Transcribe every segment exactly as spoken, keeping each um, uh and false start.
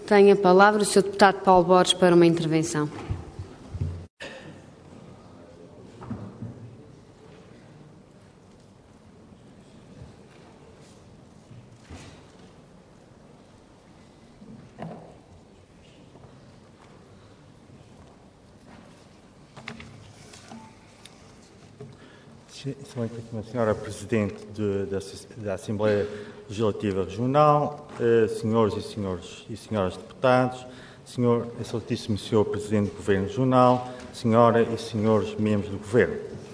Tem a palavra o senhor Deputado Paulo Borges para uma intervenção. Senhora Presidente de, da, da Assembleia Legislativa Regional, eh, senhores e, senhores e senhoras deputados, senhor, excelentíssimo senhor Presidente do Governo Regional, senhora e senhores membros do Governo.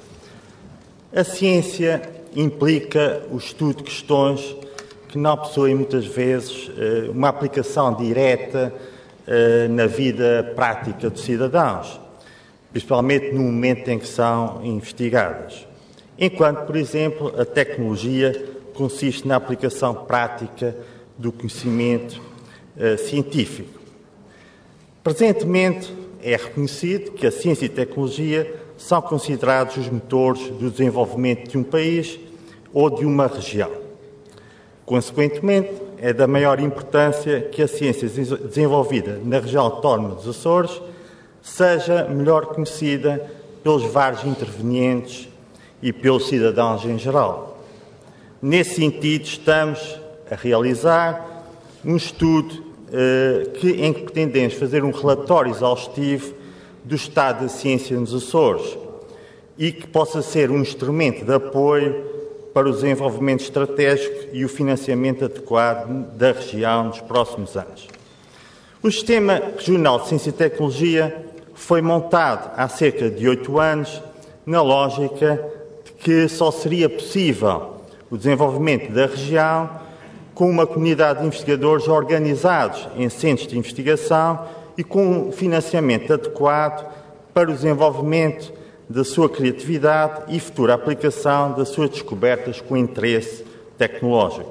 A ciência implica o estudo de questões que não possuem muitas vezes eh, uma aplicação direta eh, na vida prática dos cidadãos, principalmente no momento em que são investigadas. Enquanto, por exemplo, a tecnologia consiste na aplicação prática do conhecimento uh, científico. Presentemente, é reconhecido que a ciência e a tecnologia são considerados os motores do desenvolvimento de um país ou de uma região. Consequentemente, é da maior importância que a ciência desenvolvida na região autónoma dos Açores seja melhor conhecida pelos vários intervenientes e pelos cidadãos em geral. Nesse sentido, estamos a realizar um estudo eh, que, em que pretendemos fazer um relatório exaustivo do estado da ciência nos Açores e que possa ser um instrumento de apoio para o desenvolvimento estratégico e o financiamento adequado da região nos próximos anos. O Sistema Regional de Ciência e Tecnologia foi montado há cerca de oito anos na lógica que só seria possível o desenvolvimento da região com uma comunidade de investigadores organizados em centros de investigação e com um financiamento adequado para o desenvolvimento da sua criatividade e futura aplicação das suas descobertas com interesse tecnológico.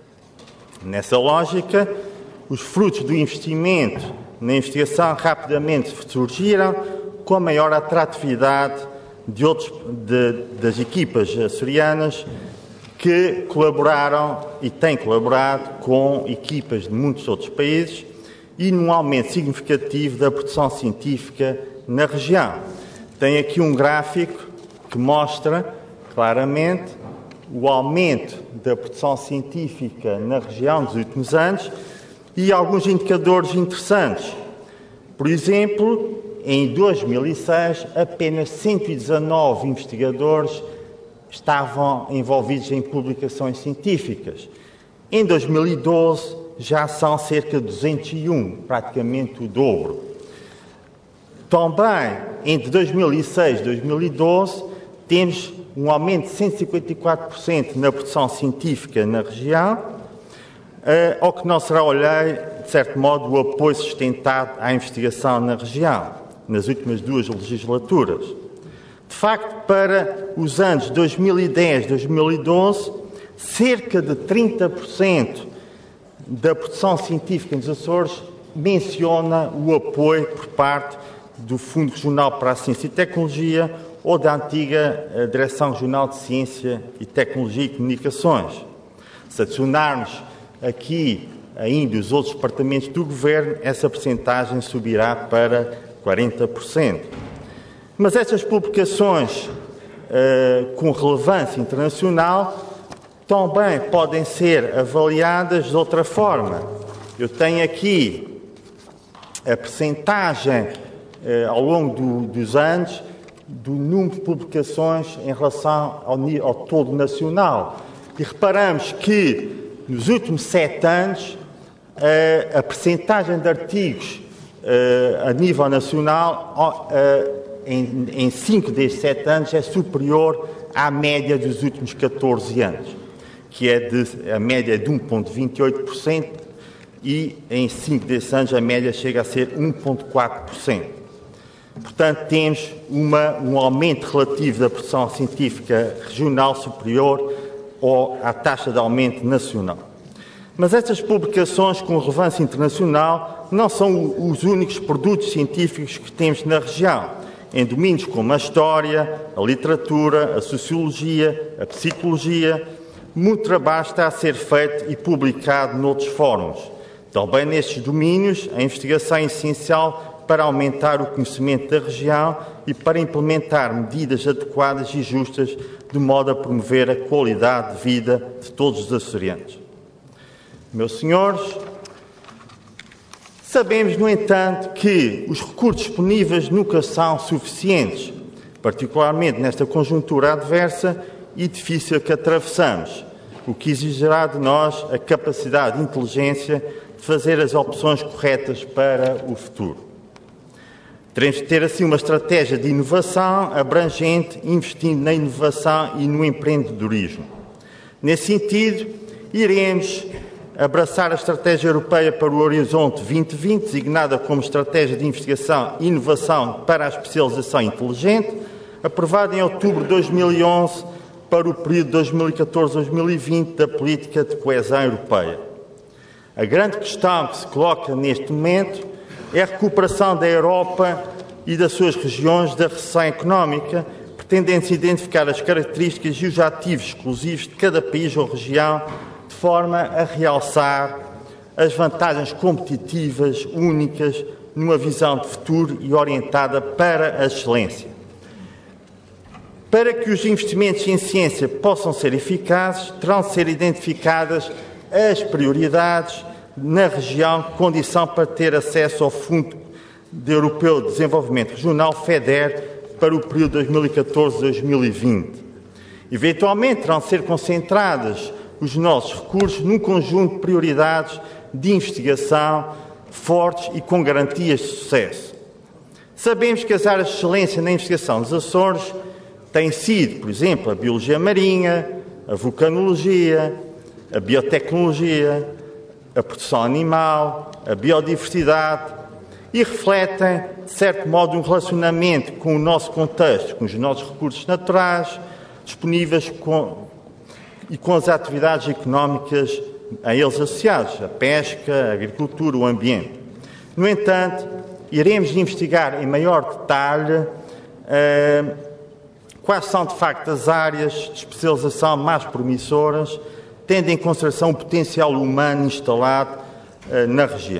Nessa lógica, os frutos do investimento na investigação rapidamente surgiram com a maior atratividade de outros, de, das equipas açorianas que colaboraram e têm colaborado com equipas de muitos outros países e num aumento significativo da produção científica na região. Tem aqui um gráfico que mostra claramente o aumento da produção científica na região nos últimos anos e alguns indicadores interessantes. Por exemplo, em dois mil e seis, apenas cento e dezanove investigadores estavam envolvidos em publicações científicas. Em dois mil e doze, já são cerca de duzentos e um, praticamente o dobro. Também, entre dois mil e seis e dois mil e doze, temos um aumento de cento e cinquenta e quatro por cento na produção científica na região, ao que não será olhei, de certo modo, o apoio sustentado à investigação na região, nas últimas duas legislaturas. De facto, para os anos dois mil e dez e dois mil e doze, cerca de trinta por cento da produção científica nos Açores menciona o apoio por parte do Fundo Regional para a Ciência e Tecnologia ou da antiga Direção Regional de Ciência e Tecnologia e Comunicações. Se adicionarmos aqui ainda os outros departamentos do Governo, essa percentagem subirá para quarenta por cento. Mas estas publicações uh, com relevância internacional também podem ser avaliadas de outra forma. Eu tenho aqui a percentagem uh, ao longo do, dos anos do número de publicações em relação ao, ao todo nacional. E reparamos que nos últimos sete anos uh, a percentagem de artigos uh, a nível nacional uh, em, em cinco destes sete anos é superior à média dos últimos catorze anos, que é de, a média é de um vírgula vinte e oito por cento e em cinco desses anos a média chega a ser um vírgula quatro por cento. Portanto, temos uma, um aumento relativo da produção científica regional superior ou à taxa de aumento nacional. Mas estas publicações com relevância internacional não são os únicos produtos científicos que temos na região, em domínios como a história, a literatura, a sociologia, a psicologia. Muito trabalho está a ser feito e publicado noutros fóruns, Também nestes domínios, a investigação é essencial para aumentar o conhecimento da região e para implementar medidas adequadas e justas, de modo a promover a qualidade de vida de todos os açorianos. Meus senhores, sabemos, no entanto, que os recursos disponíveis nunca são suficientes, particularmente nesta conjuntura adversa e difícil que atravessamos, o que exigirá de nós a capacidade e inteligência de fazer as opções corretas para o futuro. Teremos de ter, assim, uma estratégia de inovação abrangente, investindo na inovação e no empreendedorismo. Nesse sentido, iremos abraçar a Estratégia Europeia para o Horizonte vinte vinte, designada como Estratégia de Investigação e Inovação para a Especialização Inteligente, aprovada em outubro de dois mil e onze para o período dois mil e catorze a dois mil e vinte da Política de Coesão Europeia. A grande questão que se coloca neste momento é a recuperação da Europa e das suas regiões da recessão económica, pretendendo-se identificar as características e os ativos exclusivos de cada país ou região, de forma a realçar as vantagens competitivas únicas numa visão de futuro e orientada para a excelência. Para que os investimentos em ciência possam ser eficazes, terão de ser identificadas as prioridades na região, condição para ter acesso ao Fundo Europeu de Desenvolvimento Regional, FEDER, para o período dois mil e catorze a dois mil e vinte. Eventualmente, terão de ser concentradas os nossos recursos num conjunto de prioridades de investigação fortes e com garantias de sucesso. Sabemos que as áreas de excelência na investigação dos Açores têm sido, por exemplo, a biologia marinha, a vulcanologia, a biotecnologia, a produção animal, a biodiversidade, e refletem, de certo modo, um relacionamento com o nosso contexto, com os nossos recursos naturais disponíveis com, e com as atividades económicas a eles associadas, a pesca, a agricultura, o ambiente. No entanto, iremos investigar em maior detalhe eh, quais são, de facto, as áreas de especialização mais promissoras, tendo em consideração o potencial humano instalado eh, na região.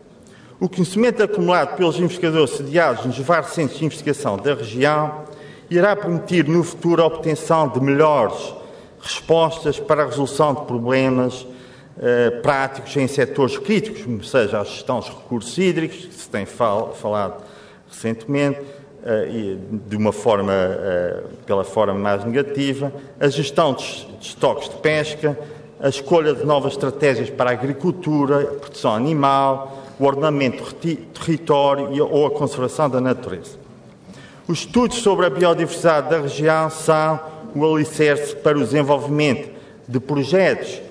O conhecimento acumulado pelos investigadores sediados nos vários centros de investigação da região irá permitir, no futuro, a obtenção de melhores respostas para a resolução de problemas eh, práticos em setores críticos, como seja a gestão dos recursos hídricos, que se tem fal falado recentemente, eh, e de uma forma, eh, pela forma mais negativa, a gestão de, de estoques de pesca, a escolha de novas estratégias para a agricultura, a produção animal, o ordenamento do território ou a conservação da natureza. Os estudos sobre a biodiversidade da região são o alicerce para o desenvolvimento de projetos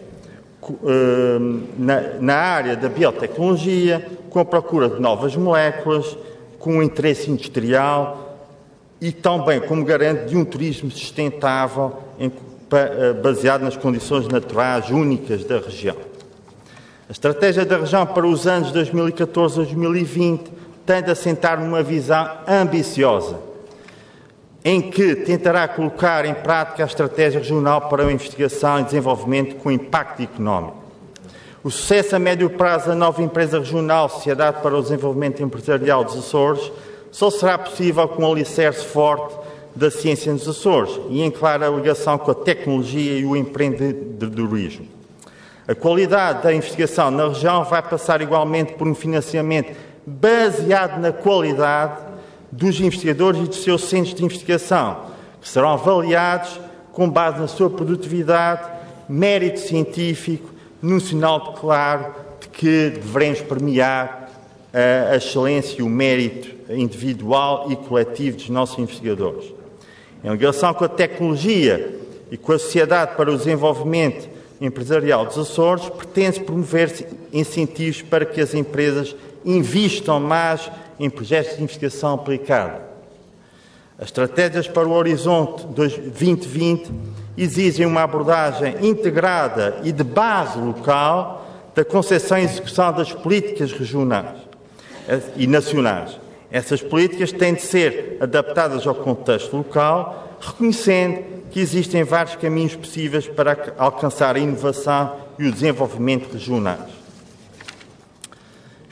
eh, na, na área da biotecnologia, com a procura de novas moléculas, com um interesse industrial e também como garante de um turismo sustentável em, baseado nas condições naturais únicas da região. A estratégia da região para os anos dois mil e catorze a dois mil e vinte tem de assentar numa visão ambiciosa, em que tentará colocar em prática a estratégia regional para a investigação e desenvolvimento com impacto económico. O sucesso a médio prazo da nova empresa regional Sociedade para o Desenvolvimento Empresarial dos Açores só será possível com um alicerce forte da ciência nos Açores e em clara ligação com a tecnologia e o empreendedorismo. A qualidade da investigação na região vai passar igualmente por um financiamento baseado na qualidade dos investigadores e dos seus centros de investigação, que serão avaliados com base na sua produtividade, mérito científico, num sinal claro de que devemos premiar a excelência e o mérito individual e coletivo dos nossos investigadores. Em ligação com a tecnologia e com a Sociedade para o Desenvolvimento Empresarial dos Açores, pretende-se promover incentivos para que as empresas investam mais em projetos de investigação aplicada. As estratégias para o Horizonte vinte vinte exigem uma abordagem integrada e de base local da concepção e execução das políticas regionais e nacionais. Essas políticas têm de ser adaptadas ao contexto local, reconhecendo que existem vários caminhos possíveis para alcançar a inovação e o desenvolvimento regionais.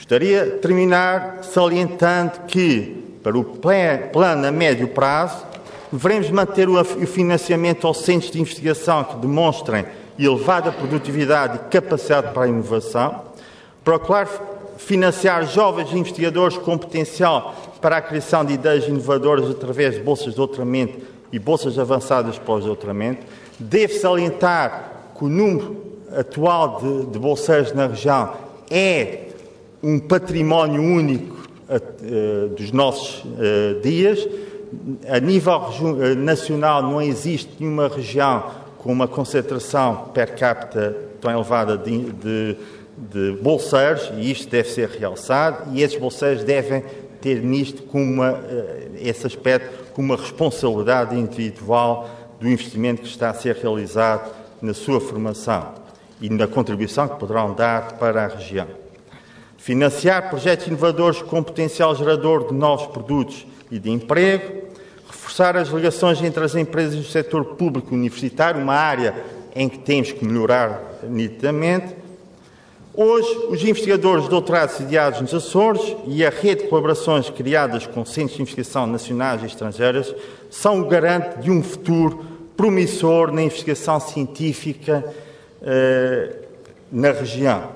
Gostaria de terminar salientando que, para o plano a médio prazo, devemos manter o financiamento aos centros de investigação que demonstrem elevada produtividade e capacidade para a inovação, procurar financiar jovens investigadores com potencial para a criação de ideias inovadoras através de bolsas de doutoramento e bolsas avançadas pós-doutoramento. Deve salientar que o número atual de, de bolseiros na região é um património único uh, dos nossos uh, dias. A nível uh, nacional não existe nenhuma região com uma concentração per capita tão elevada de, de, de bolseiros, e isto deve ser realçado, e esses bolseiros devem ter nisto como uma, esse aspecto como uma responsabilidade individual do investimento que está a ser realizado na sua formação e na contribuição que poderão dar para a região. Financiar projetos inovadores com potencial gerador de novos produtos e de emprego, reforçar as ligações entre as empresas e o setor público universitário, uma área em que temos que melhorar nitidamente. Hoje, os investigadores de doutorado sediados nos Açores e a rede de colaborações criadas com centros de investigação nacionais e estrangeiras são o garante de um futuro promissor na investigação científica eh, na região.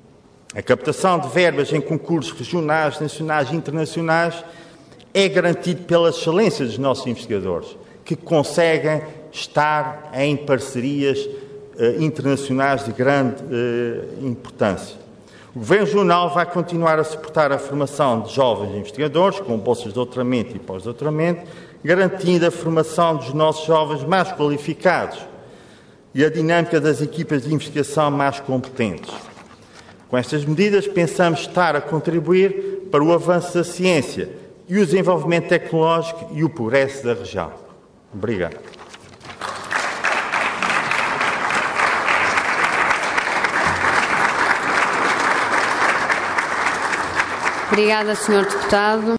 A captação de verbas em concursos regionais, nacionais e internacionais é garantida pela excelência dos nossos investigadores, que conseguem estar em parcerias eh, internacionais de grande eh, importância. O Governo Regional vai continuar a suportar a formação de jovens investigadores, com bolsas de doutoramento e pós-doutoramento, garantindo a formação dos nossos jovens mais qualificados e a dinâmica das equipas de investigação mais competentes. Com estas medidas, pensamos estar a contribuir para o avanço da ciência e o desenvolvimento tecnológico e o progresso da região. Obrigado. Obrigada, senhor Deputado.